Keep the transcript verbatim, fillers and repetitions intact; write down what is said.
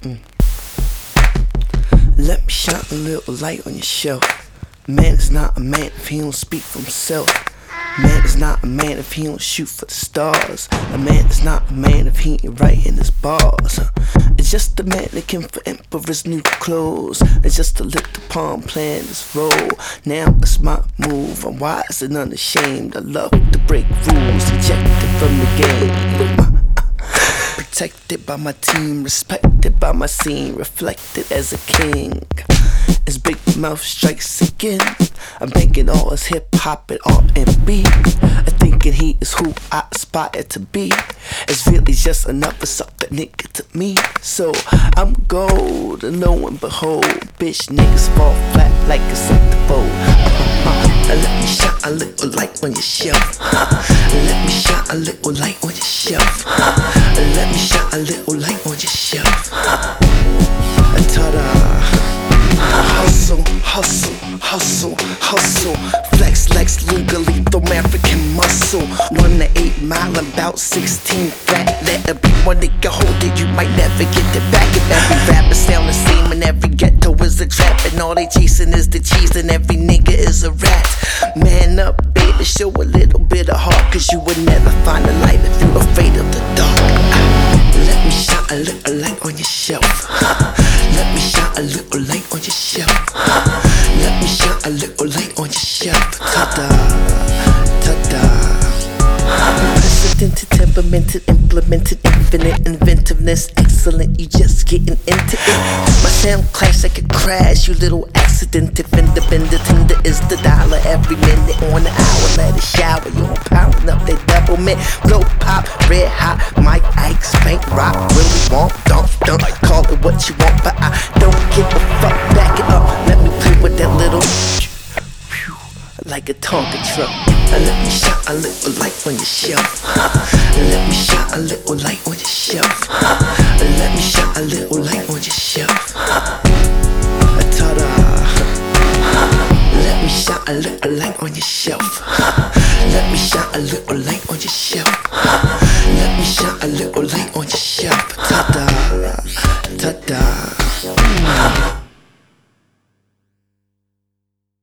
Mm. Let me shine a little light on your shelf. Man is not a man if he don't speak for himself. Man is not a man if he don't shoot for the stars. A man is not a man if he ain't writing his bars. It's just a mannequin for emperor's new clothes. It's just a little pawn playing his role. Now it's my move. I'm wise and unashamed. I love to break rules, ejected from the game. Protected by my team, respected by my scene, reflected as a king. As Big Mouth strikes again, I'm thinking all is hip hop and R and B. I'm thinking he is who I aspire to be. It's really just another sucker nigga to me. So I'm gold, and lo and behold, bitch niggas fall flat like a centerfold. Uh-huh. Let me shine a little light on your shelf. Let me shine a little light on your shelf. Let me shine a little light on your shelf. Ta-da! Hustle, hustle, hustle, hustle. Flex, Lex, Luger, lethal African muscle. One to eight mile, about sixteen fat. Let every one nigga hold it, you might never get it back. If every rapper sound the same and every ghetto is a trap, and all they chasing is the cheese and every nigga is a rat. Man up, baby, show a little bit of heart, cause you would never find a light if you're afraid of the dark. Let me shine a little light on your shelf. Let me shine a little light on your shelf. Let me shine a little light on your shelf. Ta-da, ta-da. Unprecedented, temperamented, implemented, infinite inventiveness. Excellent, you just getting into it. My sound clash like a crash, you little accident. If independent tender is the dollar every minute on the hour. Let it shower, you don't pound up that double mint. Blow pop, red hot, Mike Ike, spank rock. Really want, don't, don't call it what you want, but I don't give a fuck. Back it up, let me play with that little like a Tonka truck. Let me shine a little light on your shelf. Let me shine a little light on your shelf. Let me shine a little light on your shelf. Ta-da! Let me shine a little light on your shelf. Let me shine a little light on your shelf. Let me shine a little light on your shelf. Ta-da! Ta-da!